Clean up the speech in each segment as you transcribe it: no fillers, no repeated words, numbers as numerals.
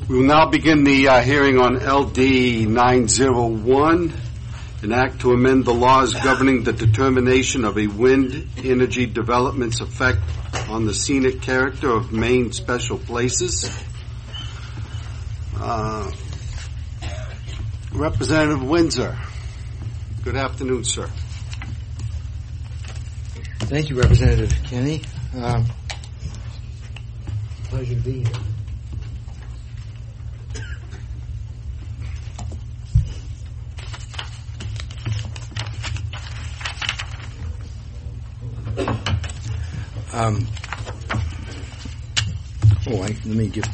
We will now begin the hearing on LD 901, an act to amend the laws governing the determination of a wind energy development's effect on the scenic character of Maine special places. Representative Windsor. Good afternoon, sir. Thank you, Representative Kenny. Pleasure to be here. Let me give.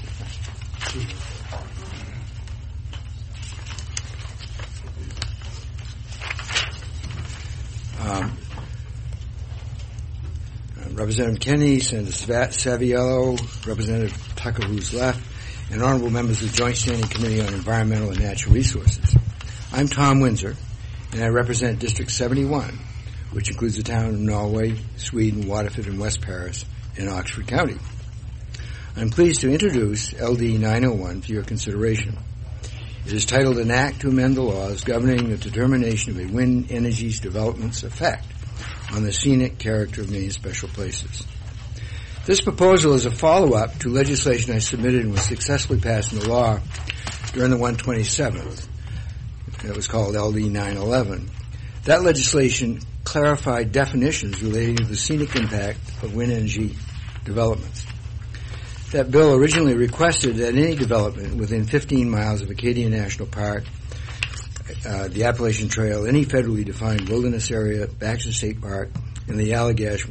Representative Kenny, Senator Saviello, Representative Tucker, who's left, and honorable members of the Joint Standing Committee on Environmental and Natural Resources. I'm Tom Windsor, and I represent District 71, which includes the town of Norway, Sweden, Waterford, and West Paris in Oxford County. I'm pleased to introduce LD 901 for your consideration. It is titled An Act to Amend the Laws Governing the Determination of a Wind Energy's Development's Effect on the Scenic Character of Maine Special Places. This proposal is a follow-up to legislation I submitted and was successfully passed into law during the 127th. It was called LD 911. That legislation clarified definitions relating to the scenic impact of wind energy developments. That bill originally requested that any development within 15 miles of Acadia National Park, the Appalachian Trail, any federally defined wilderness area, Baxter State Park, and the Allagash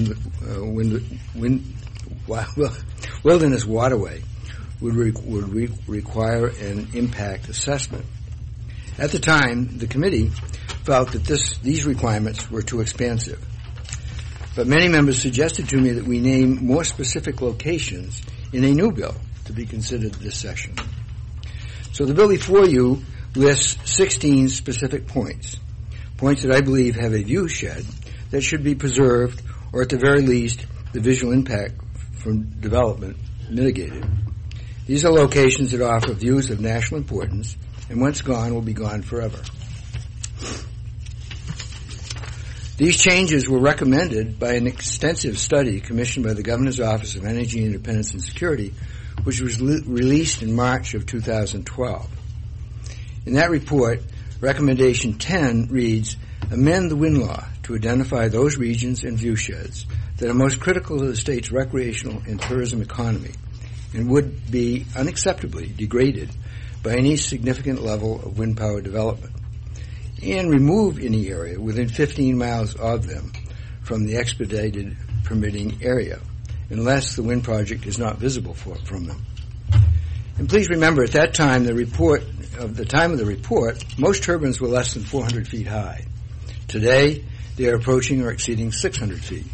Wilderness Waterway would require an impact assessment. At the time, the committee felt that these requirements were too expansive. But many members suggested to me that we name more specific locations in a new bill to be considered this session. So the bill before you lists 16 specific points that I believe have a view shed that should be preserved, or at the very least, the visual impact from development mitigated. These are locations that offer views of national importance, and once gone, will be gone forever. These changes were recommended by an extensive study commissioned by the Governor's Office of Energy Independence and Security, which was released in March of 2012. In that report, Recommendation 10 reads, amend the wind law to identify those regions and viewsheds that are most critical to the state's recreational and tourism economy and would be unacceptably degraded by any significant level of wind power development, and remove any area within 15 miles of them from the expedited permitting area, unless the wind project is not visible from them. And please remember, at that time, the time of the report, most turbines were less than 400 feet high. Today, they are approaching or exceeding 600 feet.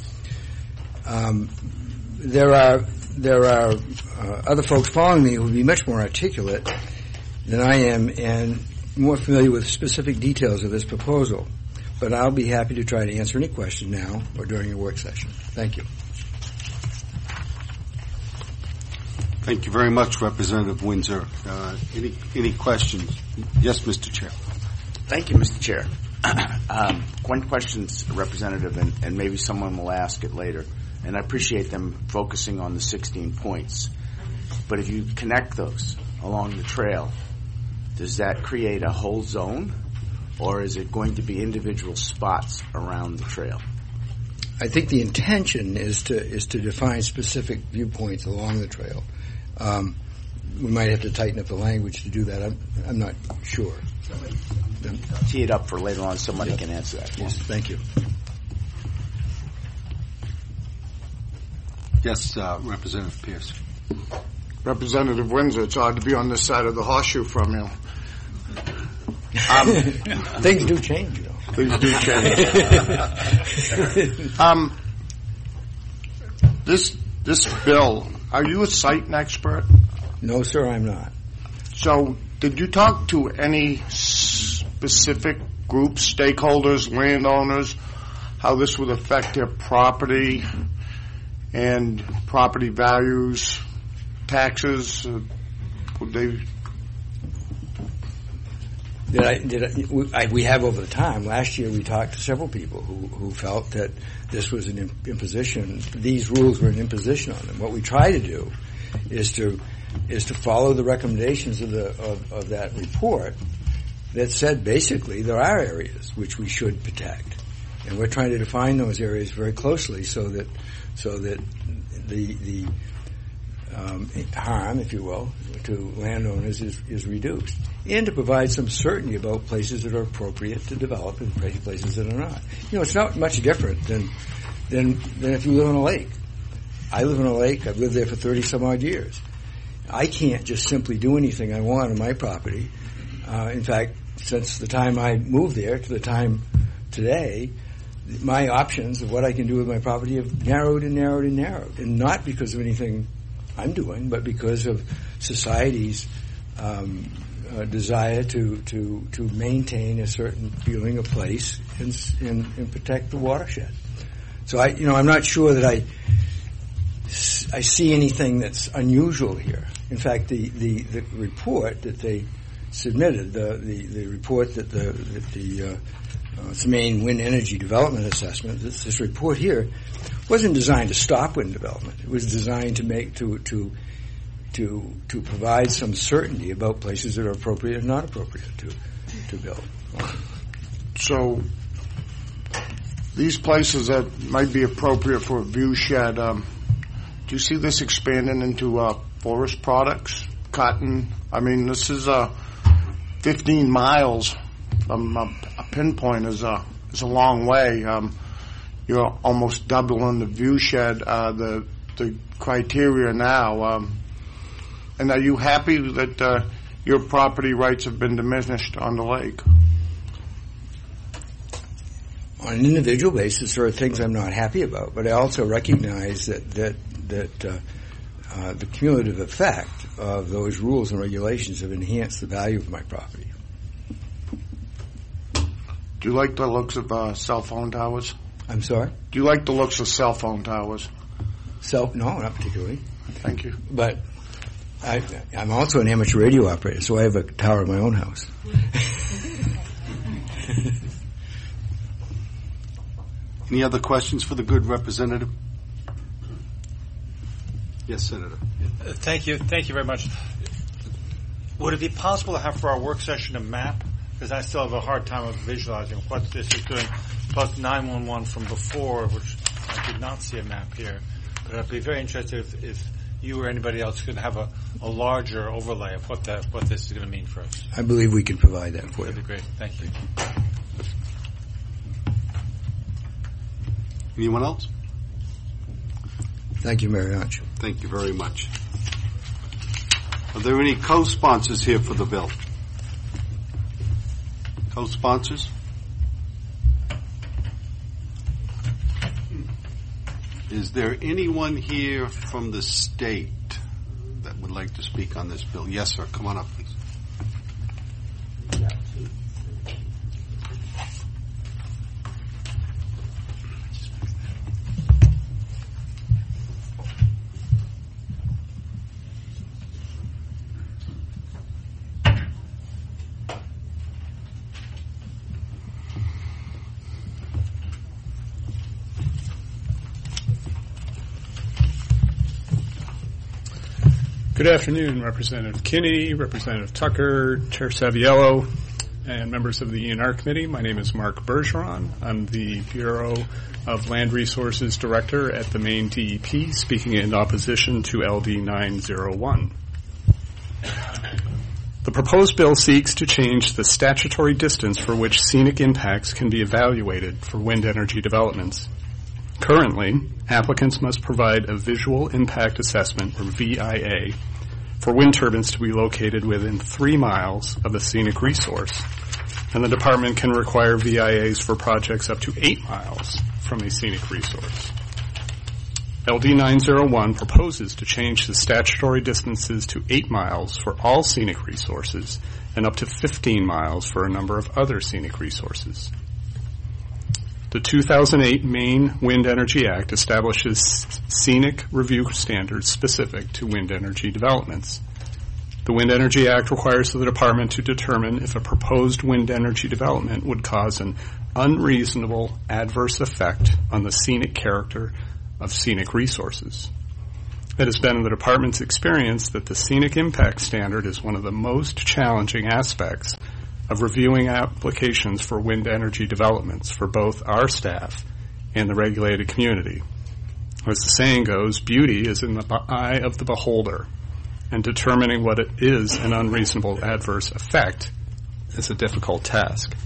There are other folks following me who will be much more articulate than I am and more familiar with specific details of this proposal, but I'll be happy to try to answer any question now or during your work session. Thank you. Thank you very much, Representative Windsor. Any questions? Yes, Mr. Chair. Thank you, Mr. Chair. One question, Representative, and maybe someone will ask it later, and I appreciate them focusing on the 16 points. But if you connect those along the trail, does that create a whole zone, or is it going to be individual spots around the trail? I think the intention is to define specific viewpoints along the trail. We might have to tighten up the language to do that. I'm not sure. Tee it up for later on. Somebody can answer that. Yes, thank you. Yes, Representative Pierce. Representative Windsor, it's odd to be on this side of the horseshoe from you. Things do change, you know. Things do change. This bill, are you a site expert? No, sir, I'm not. So, did you talk to any specific groups, stakeholders, landowners, how this would affect their property and property values, taxes, Would they? We have over the time. Last year we talked to several people who felt that this was an imposition. These rules were an imposition on them. What we try to do is to follow the recommendations of that report that said basically there are areas which we should protect, and we're trying to define those areas very closely so that the harm, if you will, to landowners is reduced, and to provide some certainty about places that are appropriate to develop and places that are not. It's not much different than if you live on a lake. I live on a lake. I've lived there for 30 some odd years. I can't just simply do anything I want on my property. In fact, since the time I moved there to the time today, my options of what I can do with my property have narrowed and narrowed and narrowed, and not because of anything I'm doing, but because of society's desire to maintain a certain feeling of place and protect the watershed. So I'm not sure that I see anything that's unusual here. In fact, the report that they submitted, the report that the Maine Wind Energy Development Assessment, this report here wasn't designed to stop wind development. It was designed to provide some certainty about places that are appropriate and not appropriate to build. So these places that might be appropriate for a view shed, do you see this expanding into forest products, cotton? I mean, this is 15 miles from a pinpoint is a long way. You're almost doubling the view shed, the criteria now. And are you happy that your property rights have been diminished on the lake? On an individual basis, there are things I'm not happy about, but I also recognize that the cumulative effect of those rules and regulations have enhanced the value of my property. Do you like the looks of cell phone towers? I'm sorry? Do you like the looks of cell phone towers? No, not particularly. Thank you. But I'm also an amateur radio operator, so I have a tower in my own house. Any other questions for the good representative? Yes, Senator. Thank you very much. Would it be possible to have for our work session a map? Because I still have a hard time of visualizing what this is doing, plus 911 from before, which I did not see a map here. But I'd be very interested if you or anybody else could have a larger overlay of what this is going to mean for us. I believe we can provide that for you. That'd be great. Thank you. Anyone else? Thank you very much. Thank you very much. Are there any co-sponsors here for the bill? Co-sponsors? Is there anyone here from the state that would like to speak on this bill? Yes, sir. Come on up, please. Good afternoon, Representative Kinney, Representative Tucker, Chair Saviello, and members of the E&R Committee. My name is Mark Bergeron. I'm the Bureau of Land Resources Director at the Maine DEP, speaking in opposition to LD 901. The proposed bill seeks to change the statutory distance for which scenic impacts can be evaluated for wind energy developments. Currently, applicants must provide a visual impact assessment, or VIA, for wind turbines to be located within 3 miles of a scenic resource, and the department can require VIAs for projects up to 8 miles from a scenic resource. LD 901 proposes to change the statutory distances to 8 miles for all scenic resources and up to 15 miles for a number of other scenic resources. The 2008 Maine Wind Energy Act establishes scenic review standards specific to wind energy developments. The Wind Energy Act requires the department to determine if a proposed wind energy development would cause an unreasonable adverse effect on the scenic character of scenic resources. It has been in the department's experience that the scenic impact standard is one of the most challenging aspects of reviewing applications for wind energy developments for both our staff and the regulated community. As the saying goes, beauty is in the eye of the beholder, and determining what it is an unreasonable adverse effect is a difficult task.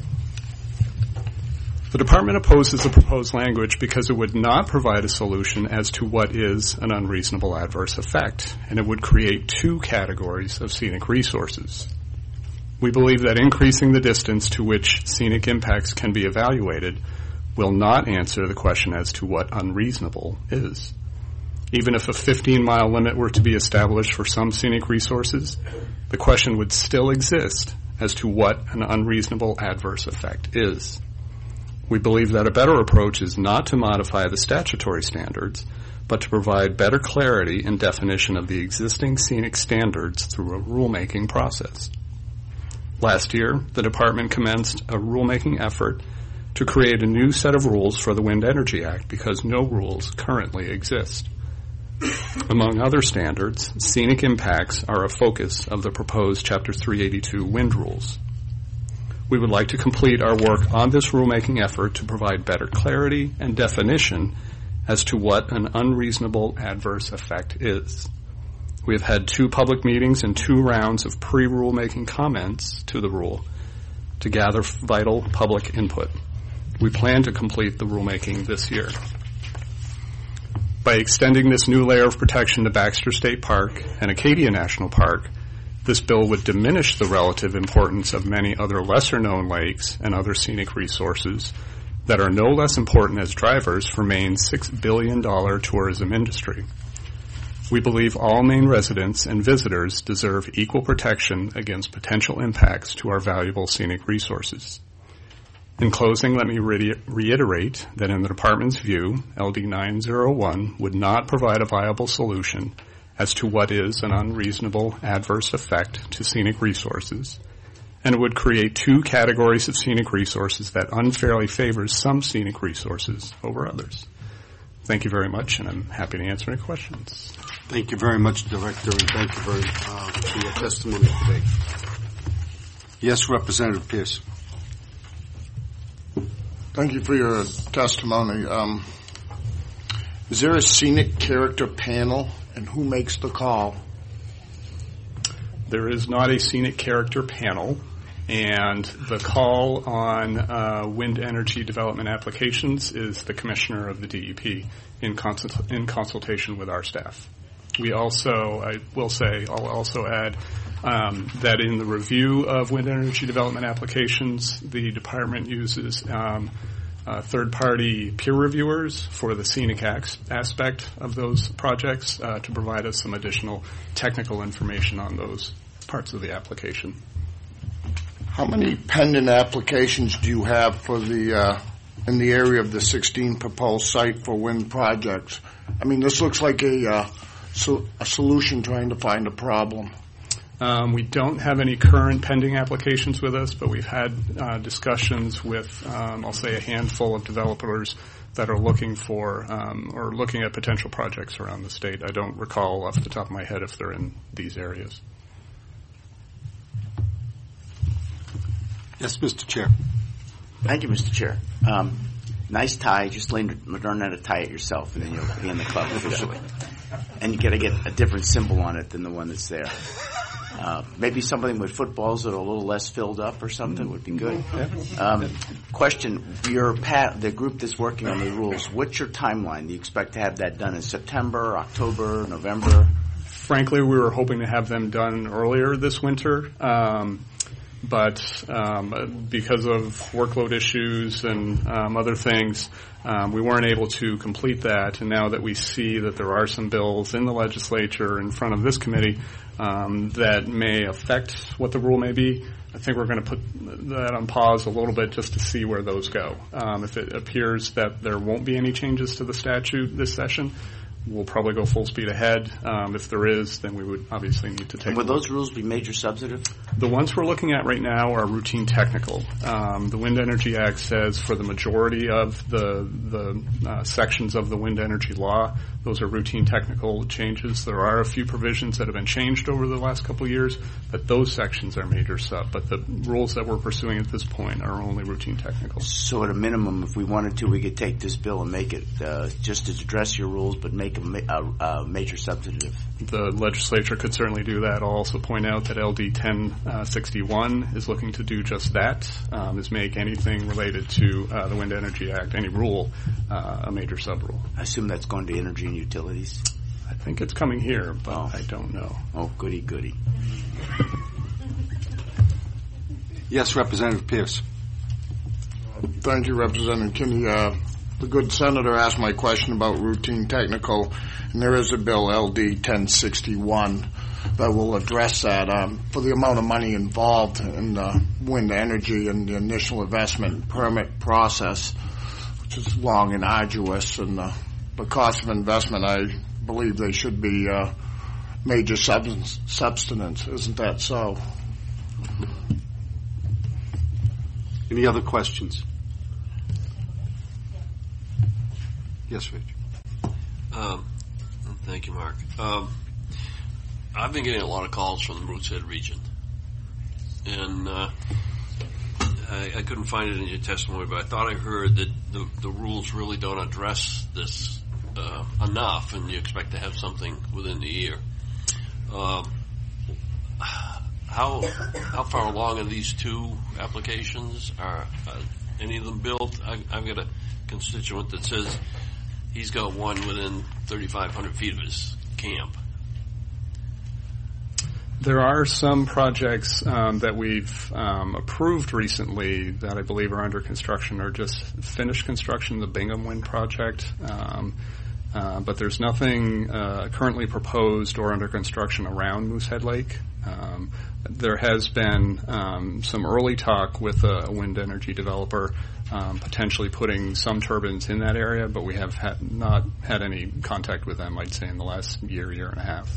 The department opposes the proposed language because it would not provide a solution as to what is an unreasonable adverse effect, and it would create two categories of scenic resources. We believe that increasing the distance to which scenic impacts can be evaluated will not answer the question as to what unreasonable is. Even if a 15-mile limit were to be established for some scenic resources, the question would still exist as to what an unreasonable adverse effect is. We believe that a better approach is not to modify the statutory standards, but to provide better clarity and definition of the existing scenic standards through a rulemaking process. Last year, the department commenced a rulemaking effort to create a new set of rules for the Wind Energy Act because no rules currently exist. Among other standards, scenic impacts are a focus of the proposed Chapter 382 wind rules. We would like to complete our work on this rulemaking effort to provide better clarity and definition as to what an unreasonable adverse effect is. We have had 2 public meetings and 2 rounds of pre-rulemaking comments to the rule to gather vital public input. We plan to complete the rulemaking this year. By extending this new layer of protection to Baxter State Park and Acadia National Park, this bill would diminish the relative importance of many other lesser-known lakes and other scenic resources that are no less important as drivers for Maine's $6 billion tourism industry. We believe all Maine residents and visitors deserve equal protection against potential impacts to our valuable scenic resources. In closing, let me reiterate that in the department's view, LD 901 would not provide a viable solution as to what is an unreasonable adverse effect to scenic resources, and it would create 2 categories of scenic resources that unfairly favors some scenic resources over others. Thank you very much, and I'm happy to answer any questions. Thank you very much, Director, and thank you very much for your testimony today. Yes, Representative Pierce. Thank you for your testimony. Is there a scenic character panel, and who makes the call? There is not a scenic character panel, and the call on wind energy development applications is the Commissioner of the DEP in consultation with our staff. We also, I'll also add that in the review of wind energy development applications, the department uses third-party peer reviewers for the scenic aspect of those projects to provide us some additional technical information on those parts of the application. How many pending applications do you have for the in the area of the 16 proposed site for wind projects? I mean, this looks like a solution trying to find a problem. We don't have any current pending applications with us, but we've had discussions with, I'll say, a handful of developers that are looking for or looking at potential projects around the state. I don't recall off the top of my head if they're in these areas. Yes, Mr. Chair. Thank you, Mr. Chair. Nice tie. Just learn how to tie it yourself, and then you'll be in the club officially. And you got to get a different symbol on it than the one that's there. Maybe something with footballs that are a little less filled up or something would be good. Question, the group that's working on the rules, what's your timeline? Do you expect to have that done in September, October, November? Frankly, we were hoping to have them done earlier this winter. But because of workload issues and other things, we weren't able to complete that. And now that we see that there are some bills in the legislature in front of this committee that may affect what the rule may be, I think we're going to put that on pause a little bit just to see where those go. If it appears that there won't be any changes to the statute this session, we'll probably go full speed ahead. If there is, then we would obviously need to take. And would those rules be major substantive? The ones we're looking at right now are routine technical. The Wind Energy Act says for the majority of the sections of the wind energy law, those are routine technical changes. There are a few provisions that have been changed over the last couple of years, but those sections are major sub. But the rules that we're pursuing at this point are only routine technical. So at a minimum, if we wanted to, we could take this bill and make it just to address your rules, but make a major substantive. The legislature could certainly do that. I'll also point out that LD 1061 is looking to do just that, is make anything related to the Wind Energy Act, any rule, a major sub-rule. I assume that's going to energy and utilities? I think it's coming here, but I don't know. Oh, goody, goody. Yes, Representative Pierce. Thank you, Representative Kinney. The good senator asked my question about routine technical, and there is a bill, LD 1061, that will address that. For the amount of money involved in wind energy and the initial investment permit process, which is long and arduous, and the cost of investment, I believe they should be major substance. Isn't that so? Any other questions? Yes, Rich. Thank you, Mark. I've been getting a lot of calls from the Moosehead region, and I couldn't find it in your testimony, but I thought I heard that the rules really don't address this enough, and you expect to have something within the year. How far along are these two applications? Are any of them built? I've got a constituent that says he's got one within 3,500 feet of his camp. There are some projects that we've approved recently that I believe are under construction or just finished construction, the Bingham Wind Project. But there's nothing currently proposed or under construction around Moosehead Lake. There has been some early talk with a wind energy developer potentially putting some turbines in that area, but we have not had any contact with them, I'd say, in the last year and a half.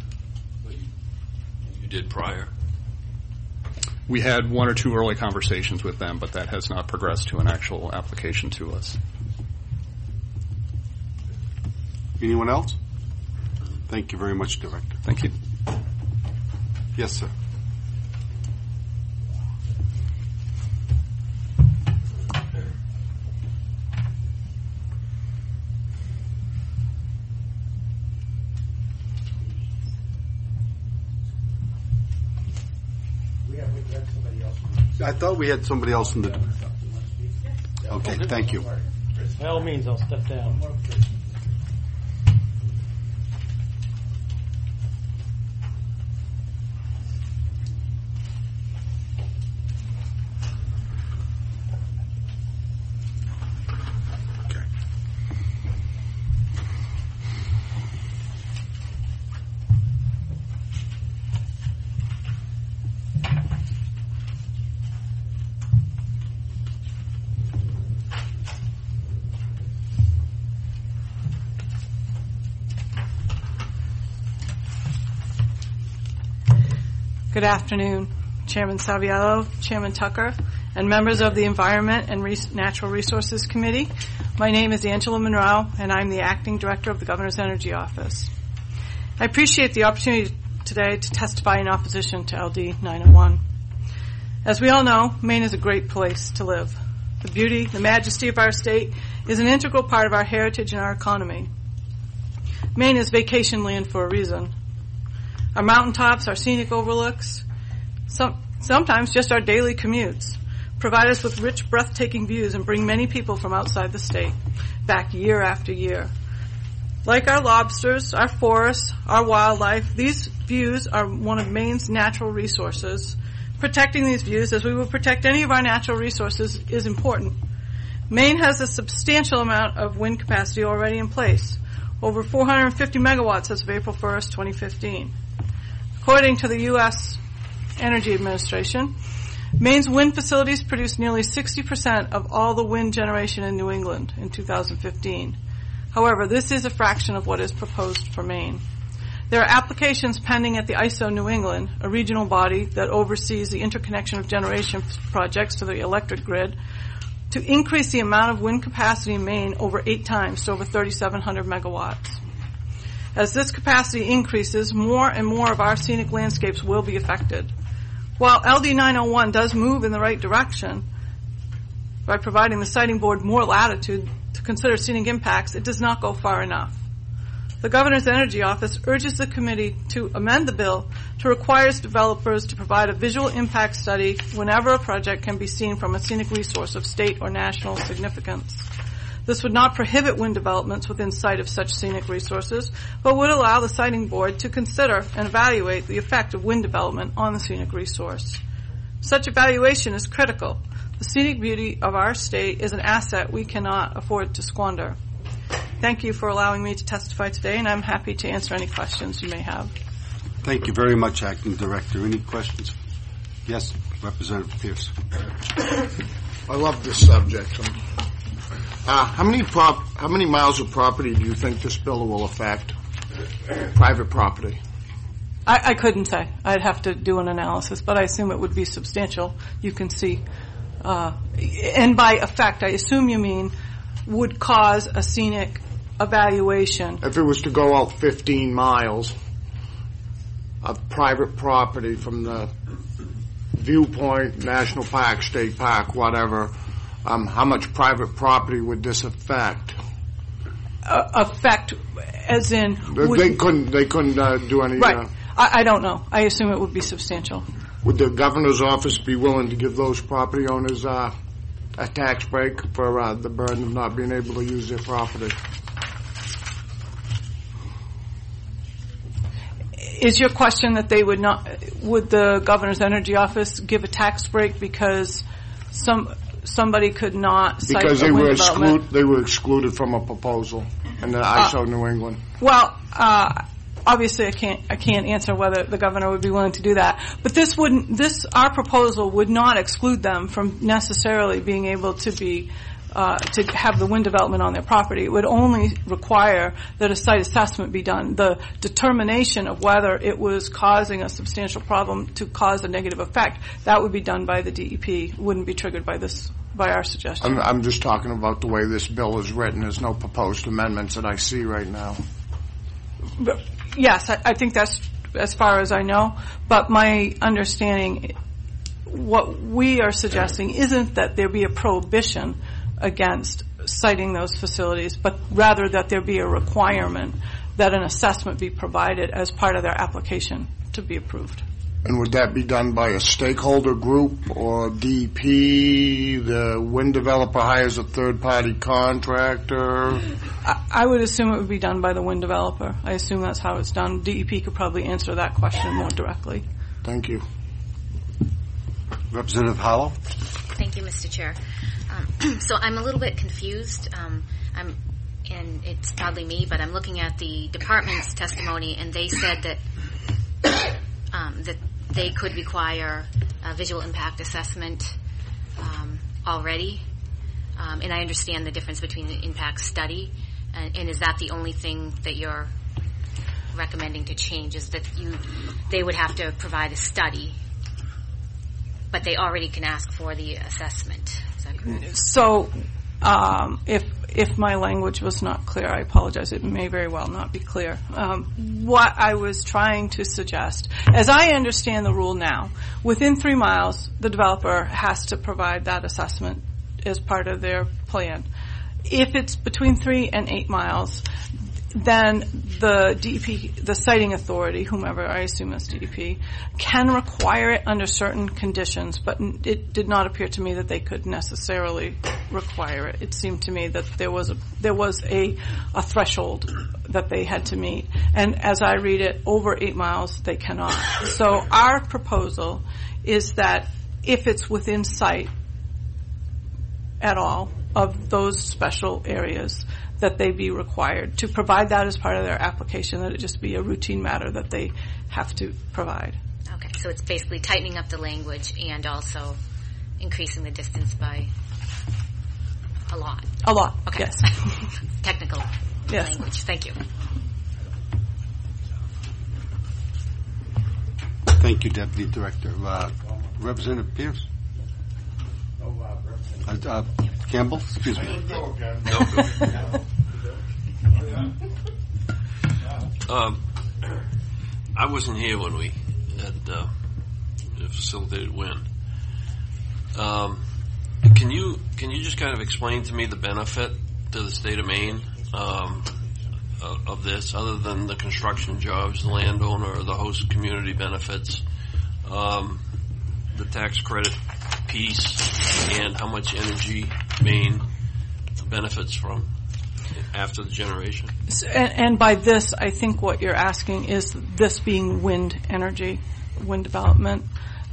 You did prior? We had one or two early conversations with them, but that has not progressed to an actual application to us. Anyone else? Thank you very much, Director. Thank you. Yes, sir. I thought we had somebody else in the... Okay, thank you. By all means, I'll step down. Good afternoon, Chairman Saviello, Chairman Tucker, and members of the Environment and Natural Resources Committee. My name is Angela Monroe, and I'm the Acting Director of the Governor's Energy Office. I appreciate the opportunity today to testify in opposition to LD 901. As we all know, Maine is a great place to live. The beauty, the majesty of our state is an integral part of our heritage and our economy. Maine is vacation land for a reason. Our mountaintops, our scenic overlooks, sometimes just our daily commutes, provide us with rich, breathtaking views and bring many people from outside the state back year after year. Like our lobsters, our forests, our wildlife, these views are one of Maine's natural resources. Protecting these views, as we will protect any of our natural resources, is important. Maine has a substantial amount of wind capacity already in place, over 450 megawatts as of April 1st, 2015. According to the U.S. Energy Administration, Maine's wind facilities produced nearly 60% of all the wind generation in New England in 2015. However, this is a fraction of what is proposed for Maine. There are applications pending at the ISO New England, a regional body that oversees the interconnection of generation projects to the electric grid, to increase the amount of wind capacity in Maine over 8 times to over 3,700 megawatts. As this capacity increases, more and more of our scenic landscapes will be affected. While LD 901 does move in the right direction by providing the siting board more latitude to consider scenic impacts, it does not go far enough. The Governor's Energy Office urges the committee to amend the bill to require developers to provide a visual impact study whenever a project can be seen from a scenic resource of state or national significance. This would not prohibit wind developments within sight of such scenic resources, but would allow the siting board to consider and evaluate the effect of wind development on the scenic resource. Such evaluation is critical. The scenic beauty of our state is an asset we cannot afford to squander. Thank you for allowing me to testify today, and I'm happy to answer any questions you may have. Thank you very much, Acting Director. Any questions? Yes, Representative Pierce. I love this subject. How many miles of property do you think this bill will affect? Private property. I couldn't say. I'd have to do an analysis, but I assume it would be substantial. You can see. And by effect, I assume you mean would cause a scenic evaluation. If it was to go out 15 miles of private property from the viewpoint, national park, state park, whatever, how much private property would this affect? Affect, as in they couldn't do any. Right. I don't know. I assume it would be substantial. Would the governor's office be willing to give those property owners a tax break for the burden of not being able to use their property? Is your question that they would not? Would the governor's energy office give a tax break because somebody could not cite because they were excluded from a proposal in the ISO New England? Well, obviously I can't answer whether the governor would be willing to do that. But our proposal would not exclude them from necessarily being able to be to have the wind development on their property. It would only require that a site assessment be done. The determination of whether it was causing a substantial problem to cause a negative effect, that would be done by the DEP. It wouldn't be triggered by our suggestion. I'm just talking about the way this bill is written. There's no proposed amendments that I see right now. But yes, I think that's as far as I know. But my understanding, what we are suggesting isn't that there be a prohibition against citing those facilities, but rather that there be a requirement that an assessment be provided as part of their application to be approved. And would that be done by a stakeholder group or DEP? The wind developer hires a third-party contractor? I would assume it would be done by the wind developer. I assume that's how it's done. DEP could probably answer that question more directly. Thank you. Representative Howell. Thank you, Mr. Chair. So I'm a little bit confused. And it's probably me, but I'm looking at the department's testimony, and they said that that they could require a visual impact assessment already. And I understand the difference between the impact study, and is that the only thing that you're recommending to change, is that they would have to provide a study, but they already can ask for the assessment. Is that correct? So if my language was not clear, I apologize. It may very well not be clear. What I was trying to suggest, as I understand the rule now, within 3 miles, the developer has to provide that assessment as part of their plan. If it's between 3 and 8 miles, then the DEP, the siting authority, whomever, I assume it's DEP, can require it under certain conditions, but it did not appear to me that they could necessarily require it. It seemed to me that there was a threshold that they had to meet. And as I read it, over 8 miles, they cannot. So our proposal is that if it's within sight at all of those special areas, that they be required to provide that as part of their application, that it just be a routine matter that they have to provide. Okay, so it's basically tightening up the language and also increasing the distance by a lot. A lot, okay. Yes. Technical Yes. language. Thank you. Thank you, Deputy Director. Representative Pierce? Campbell? Excuse me. I wasn't here when we had facilitated WIN. Can you just kind of explain to me the benefit to the state of Maine of this, other than the construction jobs, the landowner, the host community benefits, the tax credit piece, and how much energy Maine benefits from after the generation? And by this, I think what you're asking is this being wind energy, wind development.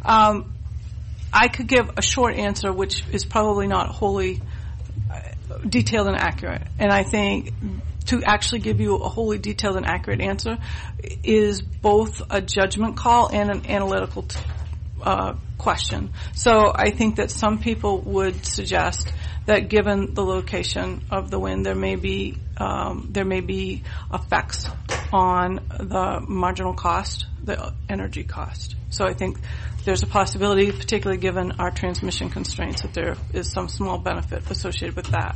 I could give a short answer, which is probably not wholly detailed and accurate. And I think to actually give you a wholly detailed and accurate answer is both a judgment call and an analytical question. So I think that some people would suggest that given the location of the wind, there may be effects on the marginal cost, the energy cost. So I think there's a possibility, particularly given our transmission constraints, that there is some small benefit associated with that.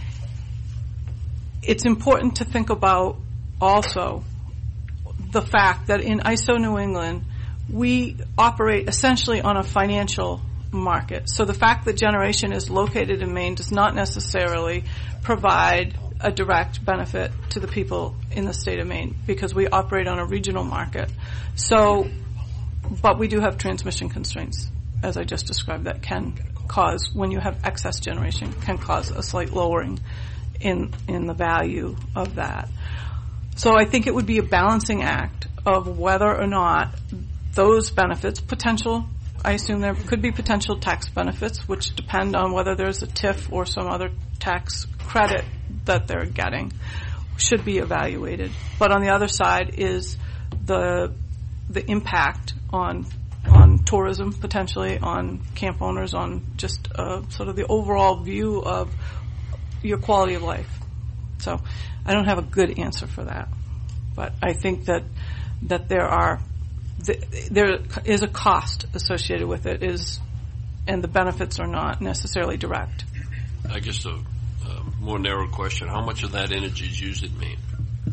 It's important to think about also the fact that in ISO New England, we operate essentially on a financial market. So the fact that generation is located in Maine does not necessarily provide a direct benefit to the people in the state of Maine, because we operate on a regional market. So, but we do have transmission constraints, as I just described, that can cause, when you have excess generation, can cause a slight lowering in the value of that. So I think it would be a balancing act of whether or not those benefits, I assume there could be potential tax benefits, which depend on whether there's a TIF or some other tax credit that they're getting, should be evaluated. But on the other side is the impact on tourism, potentially, on camp owners, on just sort of the overall view of your quality of life. So I don't have a good answer for that. But I think that there is a cost associated with it, and the benefits are not necessarily direct. I guess a more narrow question: how much of that energy is used in Maine?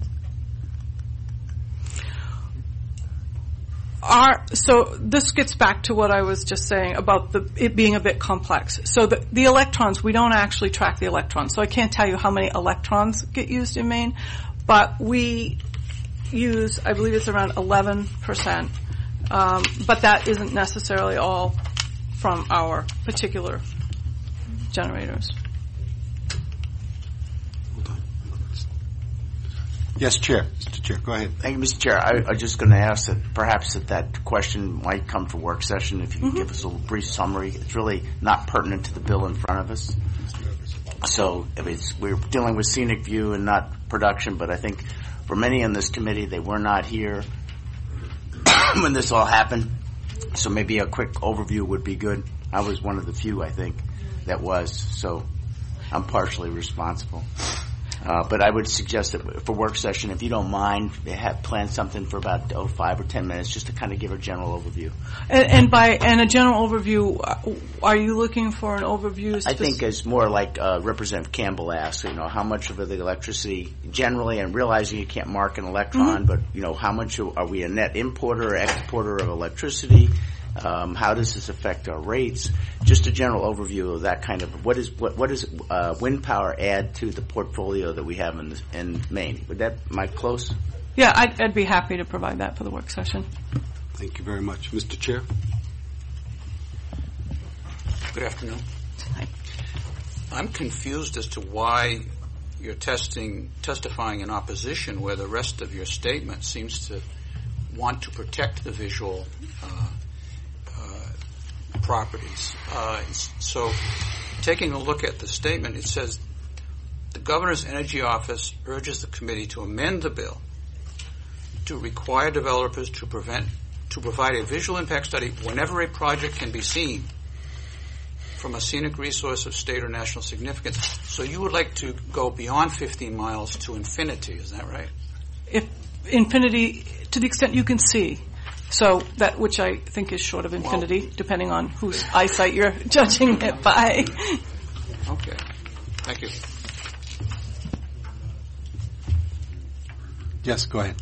So this gets back to what I was just saying about it being a bit complex. So the electrons, we don't actually track the electrons. So I can't tell you how many electrons get used in Maine, but we use, I believe it's around 11%. But that isn't necessarily all from our particular generators. Yes, Chair. Mr. Chair, go ahead. Thank you, Mr. Chair. I was just going to ask that perhaps that question might come for work session. If you can give us a little brief summary. It's really not pertinent to the bill in front of us. So we're dealing with scenic view and not production, but I think for many on this committee, they were not here when this all happened. So maybe a quick overview would be good. I was one of the few, I think, that was. So I'm partially responsible. But I would suggest that for work session, if you don't mind, plan something for about 5 or 10 minutes just to kind of give a general overview. And a general overview, are you looking for an overview? I think it's more like Representative Campbell asked, how much of the electricity generally, and realizing you can't mark an electron, but, how much are we a net importer or exporter of electricity? How does this affect our rates? Just a general overview of that kind of what does wind power add to the portfolio that we have in Maine? Am I close? Yeah, I'd be happy to provide that for the work session. Thank you very much, Mr. Chair. Good afternoon. Hi. I'm confused as to why you're testifying in opposition, where the rest of your statement seems to want to protect the visual properties. So taking a look at the statement, it says the Governor's Energy Office urges the committee to amend the bill to require developers to provide a visual impact study whenever a project can be seen from a scenic resource of state or national significance. So you would like to go beyond 15 miles to infinity, is that right? If infinity, to the extent you can see. So that, which I think is short of infinity, depending on whose eyesight you're judging it by. Okay. Thank you. Yes, go ahead.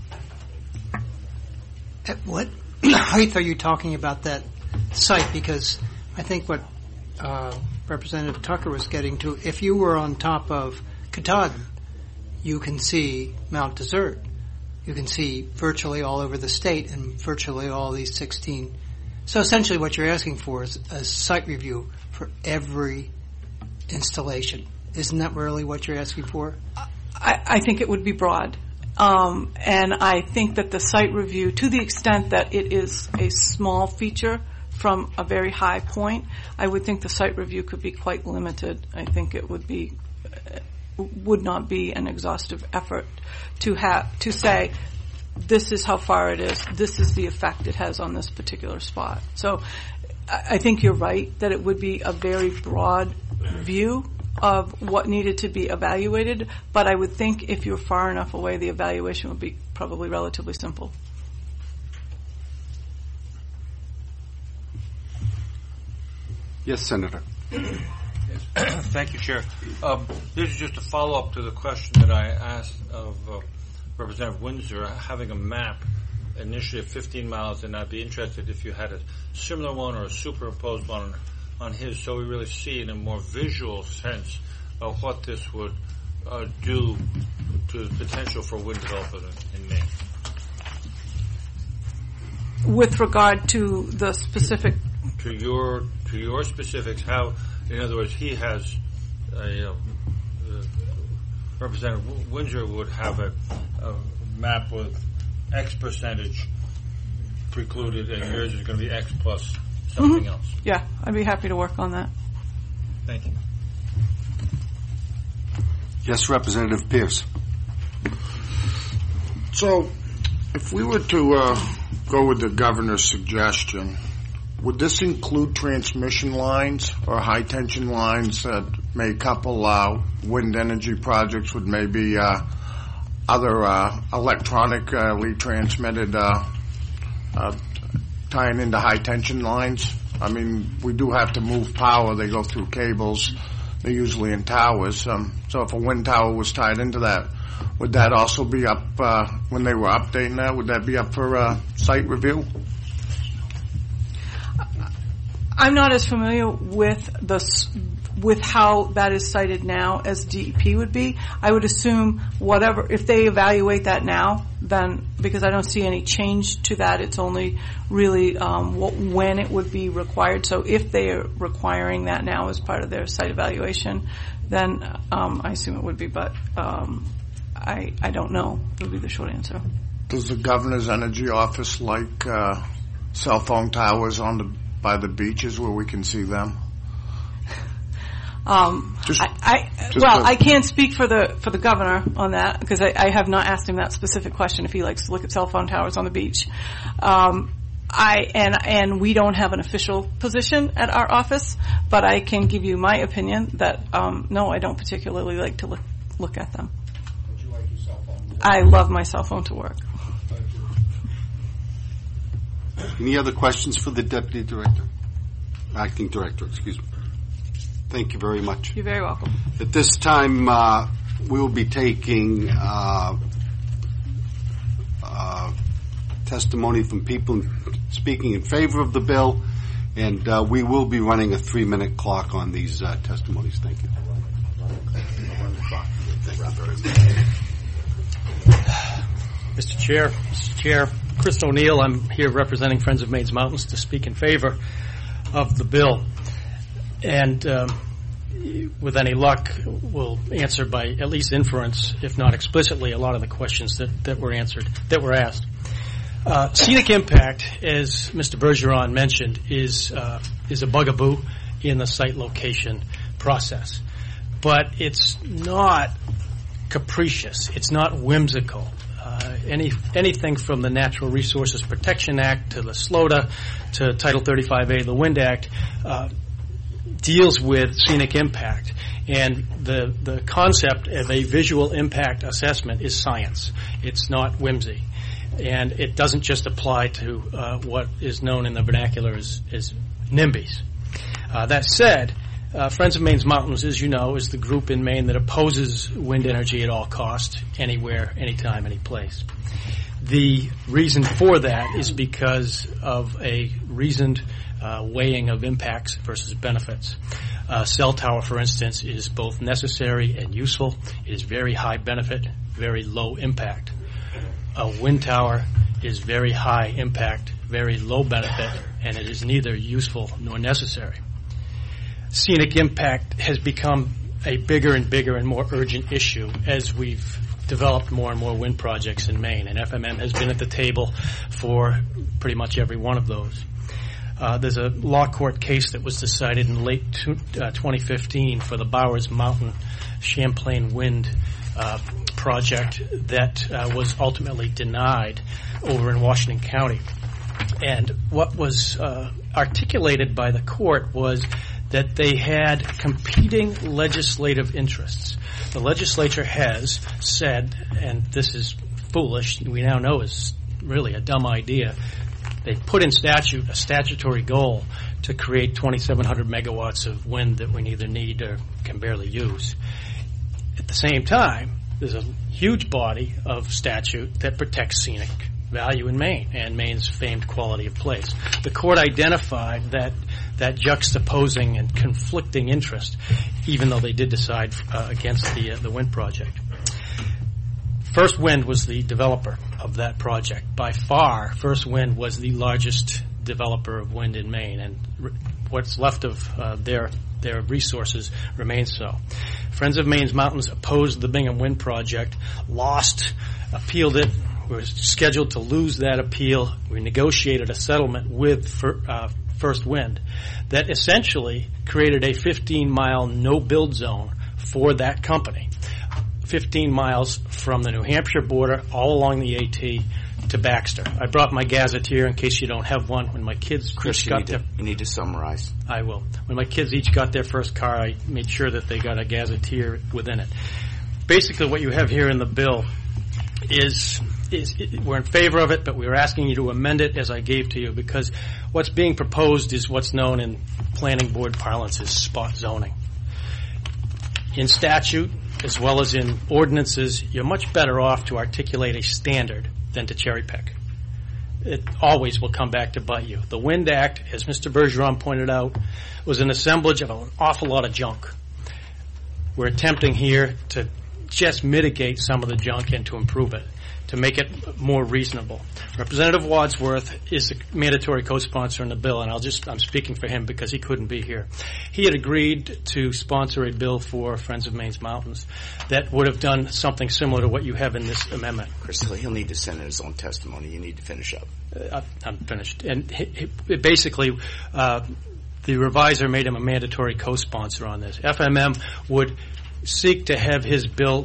At what height are you talking about that site? Because I think what Representative Tucker was getting to, if you were on top of Katahdin, you can see Mount Desert. You can see virtually all over the state and virtually all these 16. So essentially what you're asking for is a site review for every installation. Isn't that really what you're asking for? I think it would be broad. And I think that the site review, to the extent that it is a small feature from a very high point, I would think the site review could be quite limited. I think it would not be an exhaustive effort to say, this is how far it is, this is the effect it has on this particular spot. So I think you're right that it would be a very broad view of what needed to be evaluated, but I would think if you're far enough away, the evaluation would be probably relatively simple. Yes, Senator. Thank you, Chair. This is just a follow-up to the question that I asked of Representative Windsor, having a map initially of 15 miles, and I'd be interested if you had a similar one or a superimposed one on his, so we really see in a more visual sense of what this would do to the potential for wind development in Maine. With regard to the specific... To your specifics, how, in other words, he has Representative Windsor would have a map with X percentage precluded, and yours is going to be X plus something else. Yeah, I'd be happy to work on that. Thank you. Yes, Representative Pierce. So, if we were to go with the governor's suggestion, would this include transmission lines or high-tension lines that may couple wind energy projects with maybe other electronically transmitted tying into high-tension lines? I mean, we do have to move power. They go through cables. They're usually in towers. So if a wind tower was tied into that, would that also be up when they were updating that? Would that be up for site review? I'm not as familiar with how that is cited now as DEP would be. I would assume if they evaluate that now, then because I don't see any change to that, it's only really when it would be required. So if they are requiring that now as part of their site evaluation, then I assume it would be. But I don't know. Would be the short answer. Does the governor's energy office like cell phone towers by the beaches where we can see them? I can't speak for the governor on that because I have not asked him that specific question if he likes to look at cell phone towers on the beach. And we don't have an official position at our office, but I can give you my opinion that no, I don't particularly like to look at them. Would you like your cell phone? I love my cell phone to work. Any other questions for the Deputy Director? Acting Director, excuse me. Thank you very much. You're very welcome. At this time, we'll be taking testimony from people speaking in favor of the bill, and we will be running a 3-minute clock on these testimonies. Thank you. Mr. Chair, Chris O'Neill. I'm here representing Friends of Maine's Mountains to speak in favor of the bill. And with any luck, we'll answer by at least inference, if not explicitly, a lot of the questions that were asked. Scenic impact, as Mr. Bergeron mentioned, is a bugaboo in the site location process. But it's not capricious. It's not whimsical. Anything from the Natural Resources Protection Act to the SLOTA to Title 35A of the Wind Act deals with scenic impact. And the concept of a visual impact assessment is science. It's not whimsy. And it doesn't just apply to what is known in the vernacular as NIMBYs. That said, Friends of Maine's Mountains, as you know, is the group in Maine that opposes wind energy at all costs, anywhere, anytime, any place. The reason for that is because of a reasoned weighing of impacts versus benefits. A cell tower, for instance, is both necessary and useful. It is very high benefit, very low impact. A wind tower is very high impact, very low benefit, and it is neither useful nor necessary. Scenic impact has become a bigger and bigger and more urgent issue as we've developed more and more wind projects in Maine, and FMM has been at the table for pretty much every one of those. There's a law court case that was decided in late 2015 for the Bowers Mountain Champlain Wind project that was ultimately denied over in Washington County. And what was articulated by the court was that they had competing legislative interests. The legislature has said, and this is foolish, we now know is really a dumb idea, they put in statute a statutory goal to create 2,700 megawatts of wind that we neither need or can barely use. At the same time, there's a huge body of statute that protects scenic value in Maine and Maine's famed quality of place. The court identified that juxtaposing and conflicting interest, even though they did decide against the wind project. First Wind was the developer of that project. By far, First Wind was the largest developer of wind in Maine, and what's left of their resources remains so. Friends of Maine's Mountains opposed the Bingham Wind project, lost, appealed it. We were scheduled to lose that appeal. We negotiated a settlement with First Wind that essentially created a 15-mile no-build zone for that company, 15 miles from the New Hampshire border all along the AT to Baxter. I brought my gazetteer in case you don't have one. When my kids Chris, you need to summarize. I will. When my kids each got their first car, I made sure that they got a gazetteer within it. Basically, what you have here in the bill is we're in favor of it, but we were asking you to amend it as I gave to you, because what's being proposed is what's known in planning board parlance as spot zoning. In statute, as well as in ordinances, you're much better off to articulate a standard than to cherry pick. It always will come back to bite you. The Wind Act, as Mr. Bergeron pointed out, was an assemblage of an awful lot of junk. We're attempting here to just mitigate some of the junk and to improve it, to make it more reasonable. Representative Wadsworth is the mandatory co-sponsor in the bill, and I'm speaking for him because he couldn't be here. He had agreed to sponsor a bill for Friends of Maine's Mountains that would have done something similar to what you have in this amendment. Chris, he'll need to send in his own testimony. You need to finish up. I'm finished. And basically, the reviser made him a mandatory co-sponsor on this. FMM would seek to have his bill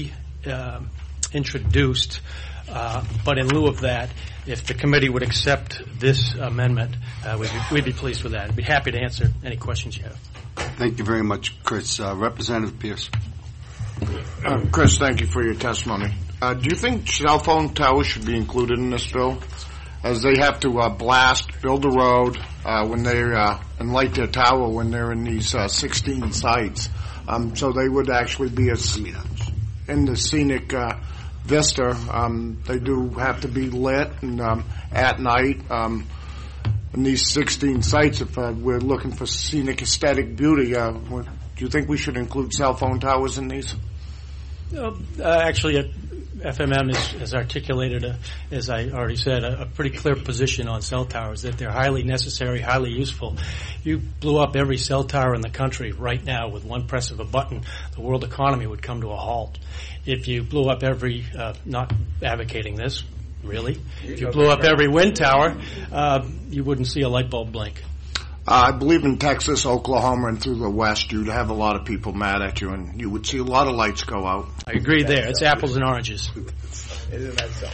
introduced, but in lieu of that, if the committee would accept this amendment, we'd be pleased with that. I'd be happy to answer any questions you have. Thank you very much, Chris. Representative Pierce. Chris, thank you for your testimony. Do you think cell phone towers should be included in this bill, as they have to build a road when they're and light their tower when they're in these 16 sites? So they would actually be in the scenic vista. They do have to be lit and at night. In these 16 sites, if we're looking for scenic aesthetic beauty, do you think we should include cell phone towers in these? Actually, FMM has articulated, as I already said, a pretty clear position on cell towers, that they're highly necessary, highly useful. You blew up every cell tower in the country right now with one press of a button, the world economy would come to a halt. If you blew up every, not advocating this, really, if you blew up every wind tower, you wouldn't see a light bulb blink. I believe in Texas, Oklahoma, and through the West, you'd have a lot of people mad at you, and you would see a lot of lights go out. I agree there. It's apples and oranges. Isn't that so?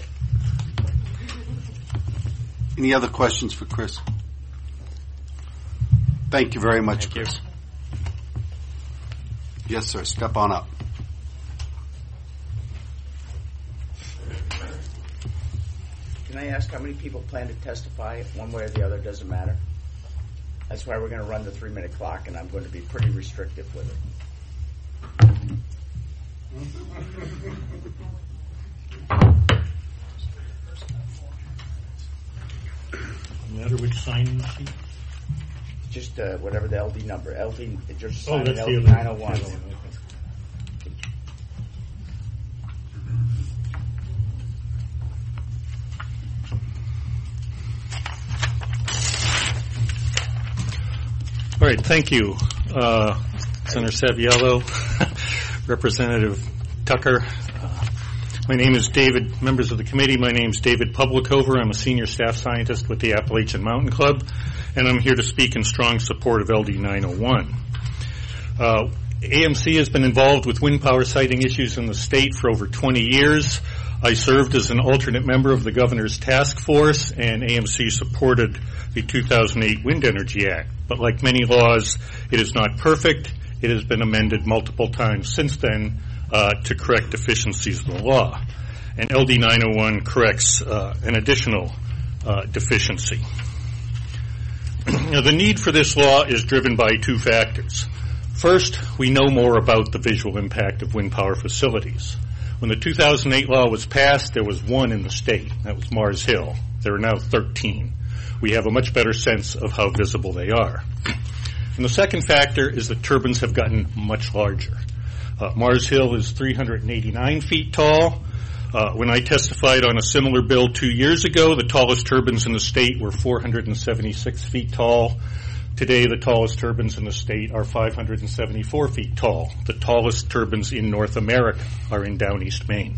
Any other questions for Chris? Thank you very much, Chris. Yes, sir. Step on up. Can I ask how many people plan to testify? If one way or the other, doesn't matter. That's why we're going to run the 3-minute clock, and I'm going to be pretty restrictive with it. No matter which sign-in sheet? Just whatever the LD number. LD, just sign that's LD the 901. other. All right, thank you, Senator Saviello, Representative Tucker. My name is David, members of the committee, my name is David Publicover. I'm a senior staff scientist with the Appalachian Mountain Club, and I'm here to speak in strong support of LD 901. AMC has been involved with wind power siting issues in the state for over 20 years. I served as an alternate member of the Governor's Task Force, and AMC supported the 2008 Wind Energy Act. But like many laws, it is not perfect. It has been amended multiple times since then to correct deficiencies in the law. And LD 901 corrects an additional deficiency. Now, the need for this law is driven by two factors. First, we know more about the visual impact of wind power facilities. When the 2008 law was passed, there was one in the state. That was Mars Hill. There are now 13. We have a much better sense of how visible they are. And the second factor is that turbines have gotten much larger. Mars Hill is 389 feet tall. When I testified on a similar bill 2 years ago, the tallest turbines in the state were 476 feet tall. Today, the tallest turbines in the state are 574 feet tall. The tallest turbines in North America are in Down East Maine.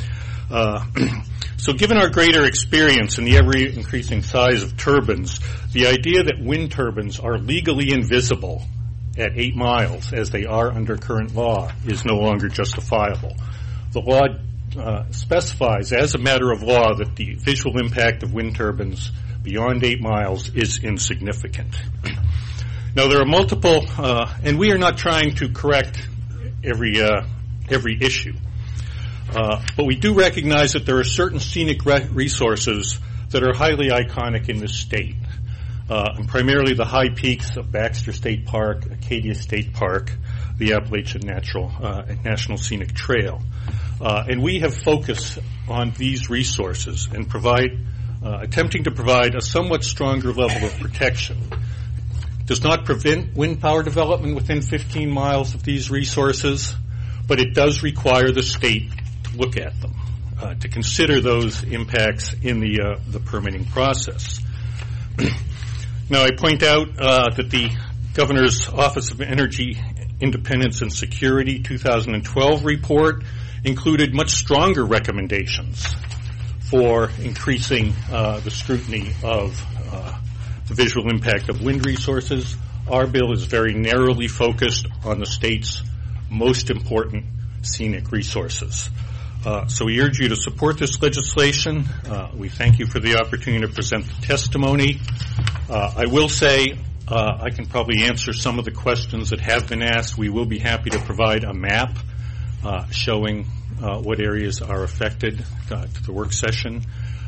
So given our greater experience in the ever-increasing size of turbines, the idea that wind turbines are legally invisible at 8 miles, as they are under current law, is no longer justifiable. The law specifies, as a matter of law, that the visual impact of wind turbines beyond 8 miles is insignificant. Now, there are multiple, and we are not trying to correct every issue. But we do recognize that there are certain scenic resources that are highly iconic in this state, and primarily the high peaks of Baxter State Park, Acadia State Park, the Appalachian National Scenic Trail. And we have focused on these resources and attempting to provide a somewhat stronger level of protection. It does not prevent wind power development within 15 miles of these resources, but it does require the state look at them, to consider those impacts in the permitting process. Now, I point out that the Governor's Office of Energy Independence and Security 2012 report included much stronger recommendations for increasing the scrutiny of the visual impact of wind resources. Our bill is very narrowly focused on the state's most important scenic resources. So we urge you to support this legislation. We thank you for the opportunity to present the testimony. I will say I can probably answer some of the questions that have been asked. We will be happy to provide a map showing what areas are affected to the work session.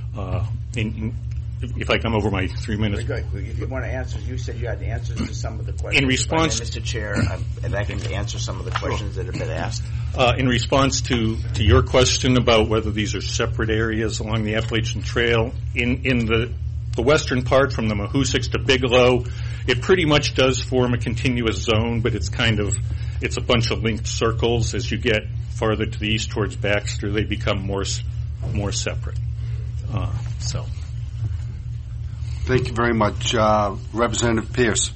If I come over my 3 minutes. Very good. If you want to answer, you said you had the answers to some of the questions. In response, Mr. Chair, and I can answer some of the questions that have been asked. In response to your question about whether these are separate areas along the Appalachian Trail, in the western part from the Mahoosix to Bigelow, it pretty much does form a continuous zone, but it's a bunch of linked circles. As you get farther to the east towards Baxter, they become more separate. Thank you very much, Representative Pierce.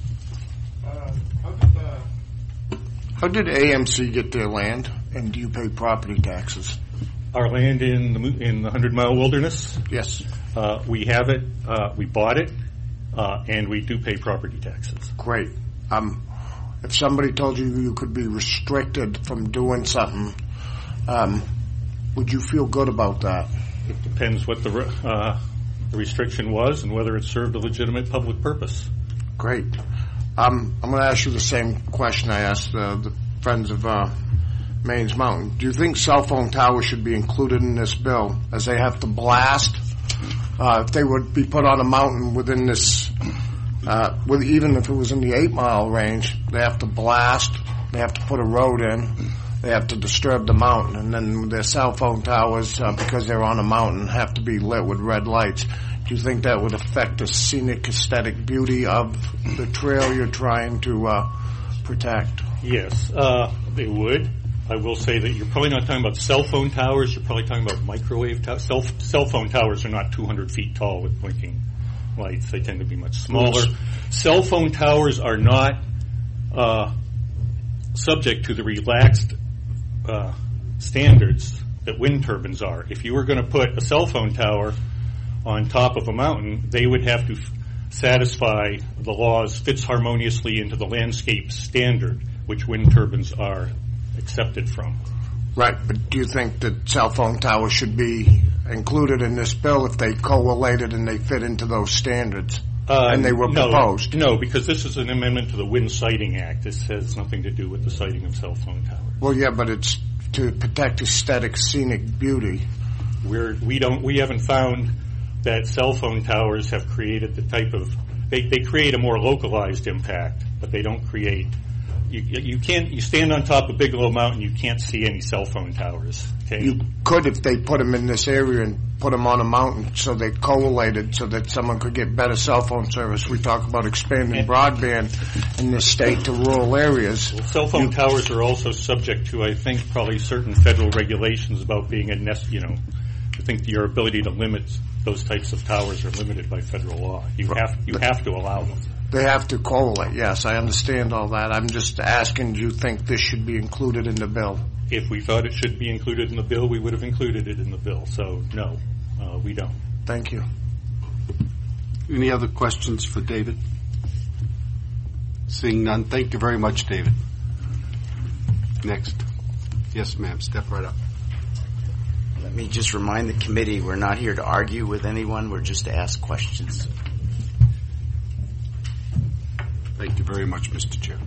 How did AMC get their land, and do you pay property taxes? Our land in the 100-mile wilderness? Yes. We have it. We bought it, and we do pay property taxes. Great. If somebody told you could be restricted from doing something, would you feel good about that? It depends what the restriction was and whether it served a legitimate public purpose. Great. I'm going to ask you the same question I asked the Friends of Maine's Mountain. Do you think cell phone towers should be included in this bill, as they have to blast? If they would be put on a mountain within this, even if it was in the 8-mile range, they have to blast, they have to put a road in, they have to disturb the mountain, and then their cell phone towers, because they're on a mountain, have to be lit with red lights. Do you think that would affect the scenic aesthetic beauty of the trail you're trying to protect? Yes, they would. I will say that you're probably not talking about cell phone towers. You're probably talking about microwave towers. Cell phone towers are not 200 feet tall with blinking lights. They tend to be much smaller. Cell phone towers are not subject to the relaxed standards that wind turbines are. If you were going to put a cell phone tower on top of a mountain, they would have to satisfy the laws, fits harmoniously into the landscape standard, which wind turbines are accepted from. Right, but do you think that cell phone towers should be included in this bill if they correlated and they fit into those standards and they were proposed? No, because this is an amendment to the Wind Siting Act. This has nothing to do with the siting of cell phone towers. Well, yeah, but it's to protect aesthetic, scenic beauty. We haven't found that cell phone towers have created the type of they create a more localized impact, but they don't create. You stand on top of Bigelow Mountain, you can't see any cell phone towers. Okay? You could if they put them in this area and put them on a mountain so they correlated so that someone could get better cell phone service. We talk about expanding broadband in this state to rural areas. Well, cell phone towers are also subject to, I think, probably certain federal regulations about being I think your ability to limit those types of towers are limited by federal law. You have to allow them. They have to correlate, yes. I understand all that. I'm just asking, do you think this should be included in the bill? If we thought it should be included in the bill, we would have included it in the bill. So, no, we don't. Thank you. Any other questions for David? Seeing none, thank you very much, David. Next. Yes, ma'am. Step right up. Let me just remind the committee, we're not here to argue with anyone. We're just to ask questions. Thank you very much, Mr. Chair.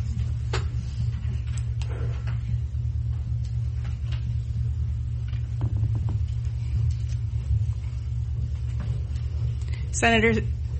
Senator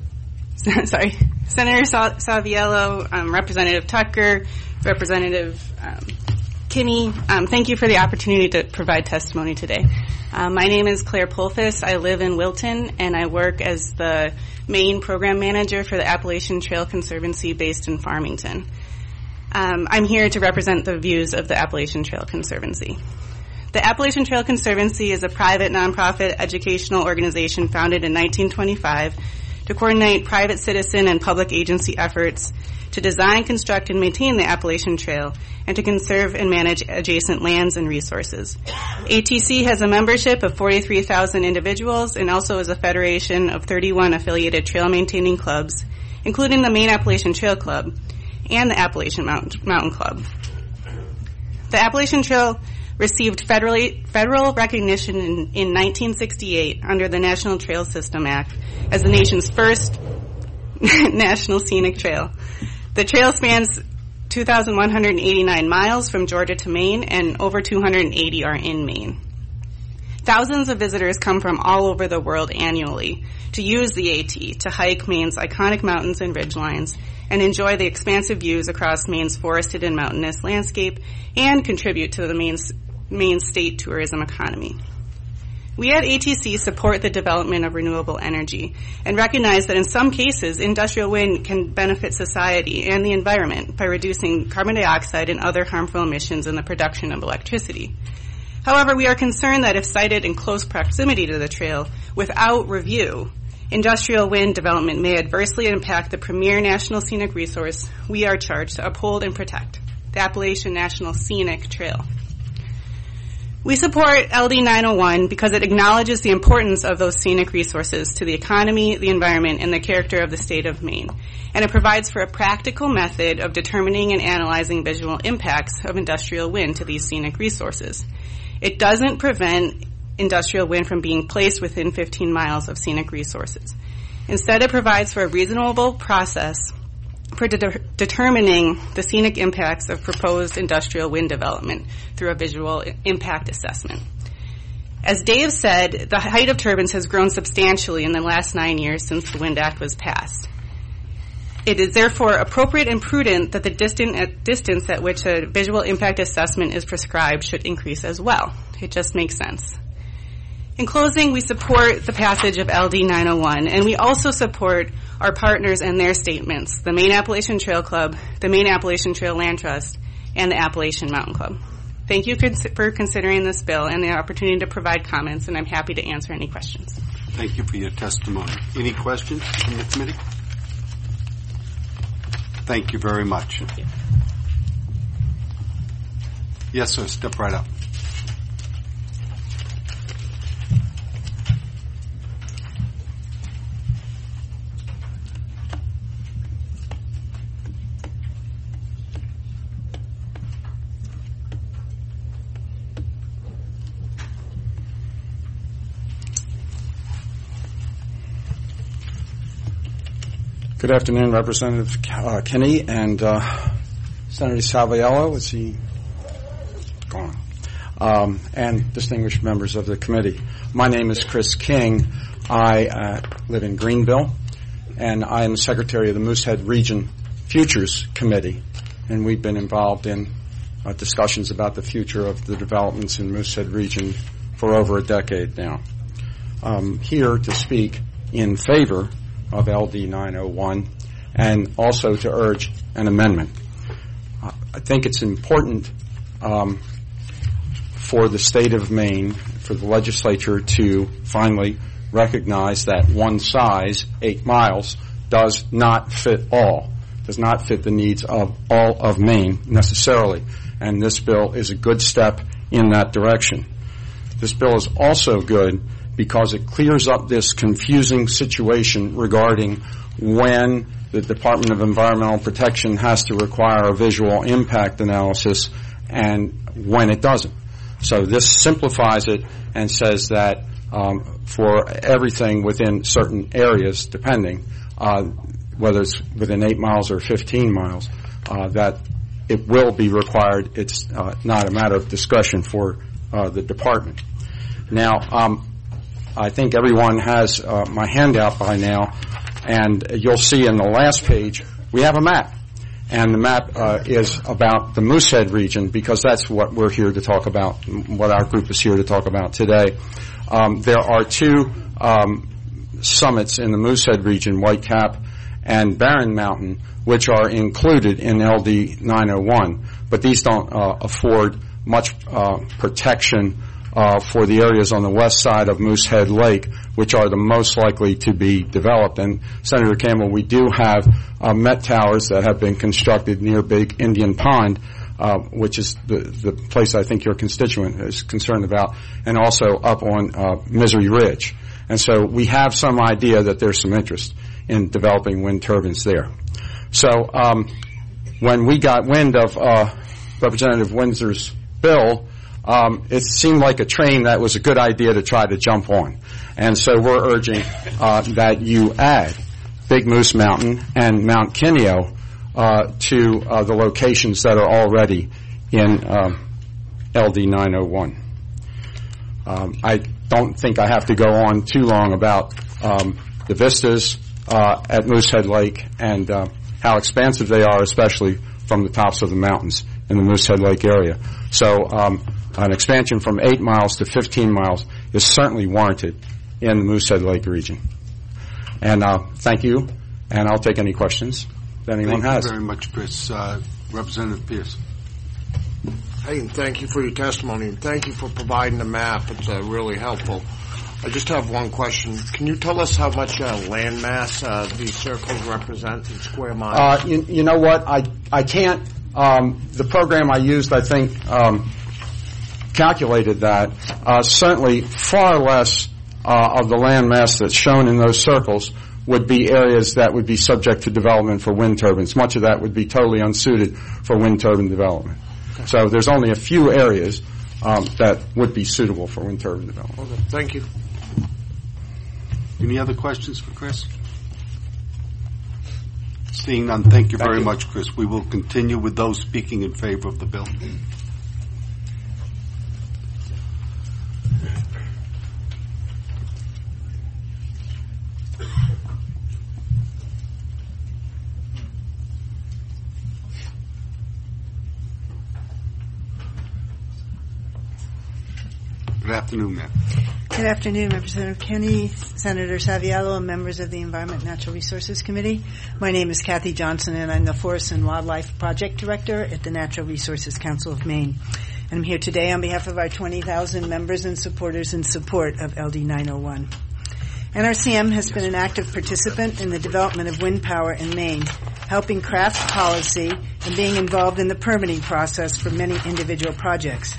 Saviello, Representative Tucker, Representative Kinney, thank you for the opportunity to provide testimony today. My name is Claire Pulfus. I live in Wilton, and I work as the Maine Program Manager for the Appalachian Trail Conservancy based in Farmington. I'm here to represent the views of the Appalachian Trail Conservancy. The Appalachian Trail Conservancy is a private nonprofit educational organization founded in 1925 to coordinate private citizen and public agency efforts to design, construct, and maintain the Appalachian Trail, and to conserve and manage adjacent lands and resources. ATC has a membership of 43,000 individuals and also is a federation of 31 affiliated trail maintaining clubs, including the Maine Appalachian Trail Club and the Appalachian Mountain Club. The Appalachian Trail received federal recognition in 1968 under the National Trail System Act as the nation's first national scenic trail. The trail spans 2,189 miles from Georgia to Maine, and over 280 are in Maine. Thousands of visitors come from all over the world annually to use the AT to hike Maine's iconic mountains and ridgelines and enjoy the expansive views across Maine's forested and mountainous landscape and contribute to the Maine state tourism economy. We at ATC support the development of renewable energy and recognize that in some cases, industrial wind can benefit society and the environment by reducing carbon dioxide and other harmful emissions in the production of electricity. However, we are concerned that if sited in close proximity to the trail without review, industrial wind development may adversely impact the premier national scenic resource we are charged to uphold and protect, the Appalachian National Scenic Trail. We support LD 901 because it acknowledges the importance of those scenic resources to the economy, the environment, and the character of the state of Maine. And it provides for a practical method of determining and analyzing visual impacts of industrial wind to these scenic resources. It doesn't prevent industrial wind from being placed within 15 miles of scenic resources. Instead, it provides for a reasonable process for determining the scenic impacts of proposed industrial wind development through a visual impact assessment. As Dave said, the height of turbines has grown substantially in the last 9 years since the Wind Act was passed. It is therefore appropriate and prudent that the distance at which a visual impact assessment is prescribed should increase as well. It just makes sense. In closing, we support the passage of LD 901, and we also support our partners and their statements, the Maine Appalachian Trail Club, the Maine Appalachian Trail Land Trust, and the Appalachian Mountain Club. Thank you for considering this bill and the opportunity to provide comments, and I'm happy to answer any questions. Thank you for your testimony. Any questions from the committee? Thank you very much. Thank you. Yes, sir. Step right up. Good afternoon, Representative Kinney and Senator Salviello. Is he gone? And distinguished members of the committee. My name is Chris King. I live in Greenville, and I am Secretary of the Moosehead Region Futures Committee, and we've been involved in discussions about the future of the developments in Moosehead Region for over a decade now. Here to speak in favor of LD 901 and also to urge an amendment. I think it's important for the state of Maine, for the legislature to finally recognize that one size, 8 miles, does not fit all, does not fit the needs of all of Maine necessarily. And this bill is a good step in that direction. This bill is also good because it clears up this confusing situation regarding when the Department of Environmental Protection has to require a visual impact analysis and when it doesn't. So this simplifies it and says that for everything within certain areas, depending, whether it's within 8 miles or 15 miles, that it will be required. It's not a matter of discretion for the department. Now, I think everyone has my handout by now, and you'll see in the last page we have a map. And the map is about the Moosehead region because that's what we're here to talk about, what our group is here to talk about today. There are 2 summits in the Moosehead region, White Cap and Barren Mountain, which are included in LD 901, but these don't afford much protection for the areas on the west side of Moosehead Lake, which are the most likely to be developed. And Senator Campbell, we do have Met towers that have been constructed near Big Indian Pond, which is the place I think your constituent is concerned about, and also up on Misery Ridge. And so we have some idea that there's some interest in developing wind turbines there. So when we got wind of Representative Windsor's bill, it seemed like a train that was a good idea to try to jump on. And so we're urging that you add Big Moose Mountain and Mount Kineo to the locations that are already in LD 901. I don't think I have to go on too long about the vistas at Moosehead Lake and how expansive they are, especially from the tops of the mountains in the Moosehead Lake area. So an expansion from 8 miles to 15 miles is certainly warranted in the Moosehead Lake region. And thank you, and I'll take any questions that anyone has. Thank you very much, Chris. Representative Pierce. Hey, and thank you for your testimony, and thank you for providing the map. It's really helpful. I just have one question. Can you tell us how much land mass these circles represent in square miles? You know what? I can't. The program I used, I think, calculated that. Certainly far less of the land mass that's shown in those circles would be areas that would be subject to development for wind turbines. Much of that would be totally unsuited for wind turbine development. Okay. So there's only a few areas that would be suitable for wind turbine development. Okay. Thank you. Any other questions for Chris? Seeing none, thank you very much, Chris. We will continue with those speaking in favor of the bill. Good afternoon, ma'am. Good afternoon, Representative Kenny, Senator Saviello, and members of the Environment and Natural Resources Committee. My name is Kathy Johnson, and I'm the Forest and Wildlife Project Director at the Natural Resources Council of Maine. And I'm here today on behalf of our 20,000 members and supporters in support of LD 901. NRCM has been an active participant in the development of wind power in Maine, helping craft policy and being involved in the permitting process for many individual projects.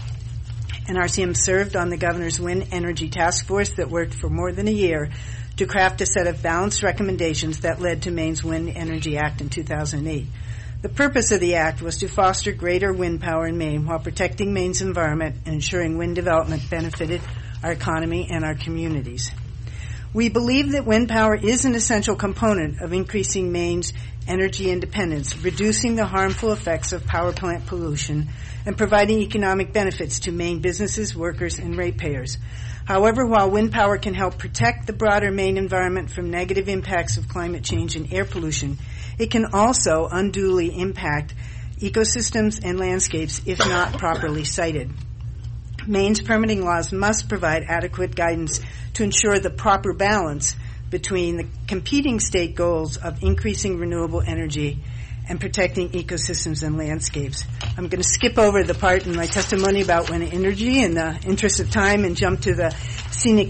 NRCM served on the Governor's Wind Energy Task Force that worked for more than a year to craft a set of balanced recommendations that led to Maine's Wind Energy Act in 2008. The purpose of the act was to foster greater wind power in Maine while protecting Maine's environment and ensuring wind development benefited our economy and our communities. We believe that wind power is an essential component of increasing Maine's energy independence, reducing the harmful effects of power plant pollution, and providing economic benefits to Maine businesses, workers, and ratepayers. However, while wind power can help protect the broader Maine environment from negative impacts of climate change and air pollution, it can also unduly impact ecosystems and landscapes if not properly sited. Maine's permitting laws must provide adequate guidance to ensure the proper balance between the competing state goals of increasing renewable energy and protecting ecosystems and landscapes. I'm going to skip over the part in my testimony about wind energy in the interest of time and jump to the scenic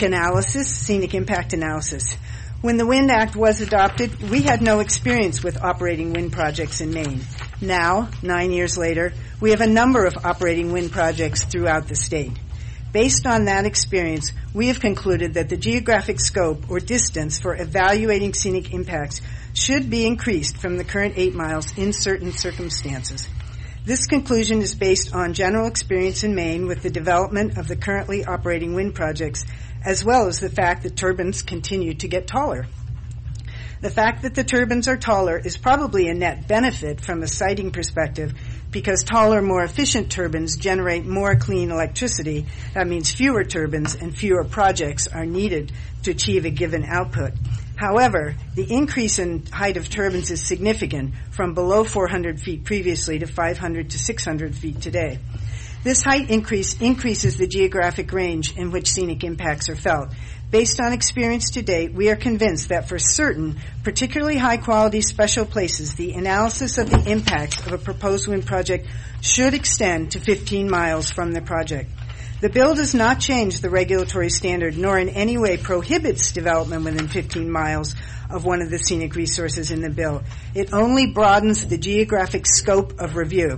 impact analysis. When the Wind Act was adopted, we had no experience with operating wind projects in Maine. Now, 9 years later, we have a number of operating wind projects throughout the state. Based on that experience, we have concluded that the geographic scope or distance for evaluating scenic impacts should be increased from the current 8 miles in certain circumstances. This conclusion is based on general experience in Maine with the development of the currently operating wind projects, as well as the fact that turbines continue to get taller. The fact that the turbines are taller is probably a net benefit from a siting perspective because taller, more efficient turbines generate more clean electricity. That means fewer turbines and fewer projects are needed to achieve a given output. However, the increase in height of turbines is significant, from below 400 feet previously to 500 to 600 feet today. This height increase increases the geographic range in which scenic impacts are felt. Based on experience to date, we are convinced that for certain, particularly high-quality special places, the analysis of the impacts of a proposed wind project should extend to 15 miles from the project. The bill does not change the regulatory standard, nor in any way prohibits development within 15 miles of one of the scenic resources in the bill. It only broadens the geographic scope of review.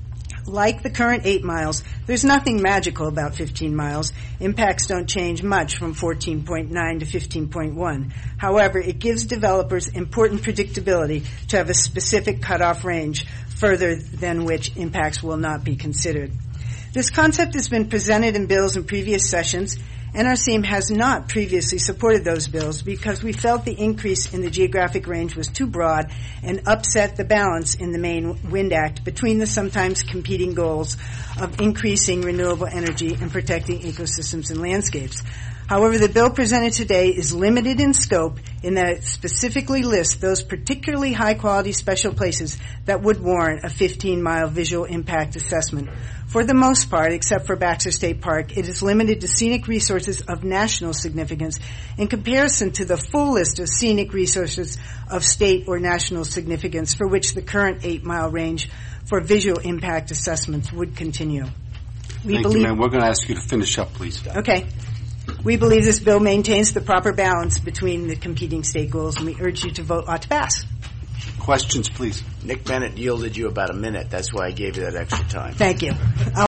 Like the current 8 miles, there's nothing magical about 15 miles. Impacts don't change much from 14.9 to 15.1. However, it gives developers important predictability to have a specific cutoff range further than which impacts will not be considered. This concept has been presented in bills in previous sessions. NRCM has not previously supported those bills because we felt the increase in the geographic range was too broad and upset the balance in the Maine Wind Act between the sometimes competing goals of increasing renewable energy and protecting ecosystems and landscapes. However, the bill presented today is limited in scope in that it specifically lists those particularly high-quality special places that would warrant a 15-mile visual impact assessment. For the most part, except for Baxter State Park, it is limited to scenic resources of national significance in comparison to the full list of scenic resources of state or national significance for which the current 8-mile range for visual impact assessments would continue. Thank you, ma'am. We're going to ask you to finish up, please. Okay. We believe this bill maintains the proper balance between the competing state goals, and we urge you to vote ought to pass. Questions, please. Nick Bennett yielded you about a minute. That's why I gave you that extra time. Thank you.